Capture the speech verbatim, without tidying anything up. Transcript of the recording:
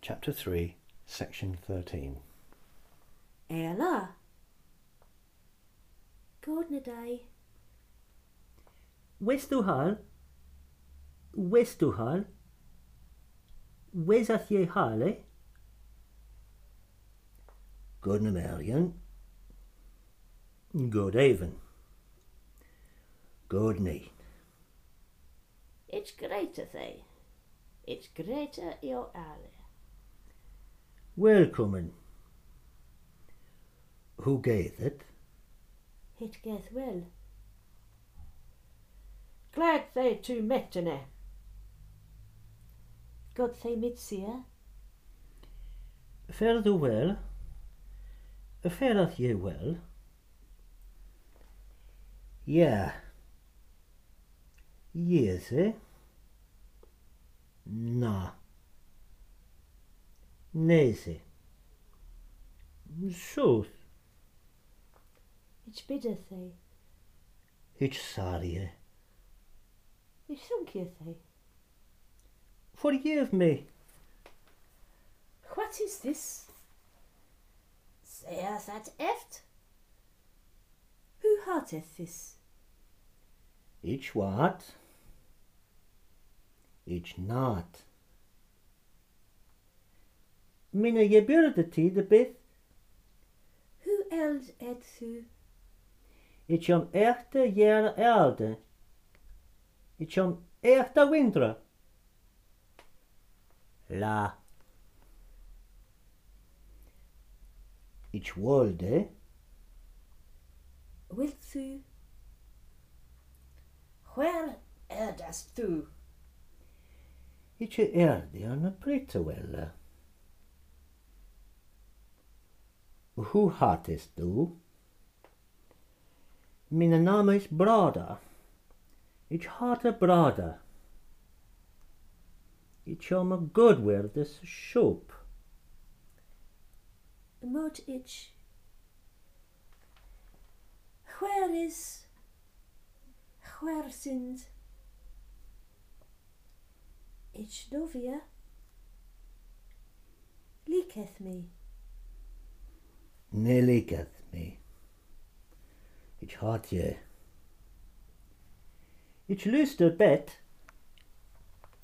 Chapter three, Section thirteen. Ella. God na day. Where's du hal? Where's du hal? Where's at ye hal, eh? Good na Marion. Good even. Good night. It's greater they. It's greater your alley. Welcome. Who gave it? It geth well. Glad they two met in it. God they mitsia. Fare du well? Fareth ye well? Yeah. Yes, eh? Na. Nese. Sooth. It's biddeth they. It's sorry, eh? It's thunketh they. Forgive me. What is this? Saith that eft? Who hearteth this? It's what? It's not. Minna ye burde tid a bit. Who eld ed thu? It's om echte jere elde. It's om echte winter. La. It's world, eh? Wilt thu? Where eldest thu? It's a erde on a pretty well. Who hottest du? Minna name is Brada. Ich harte Brada. Ich om a good word is soap. Mot ich. Where is? Where sind? Ich novia. Liketh me. Ne liketh me. Ich hot ye. Ich lust a bet.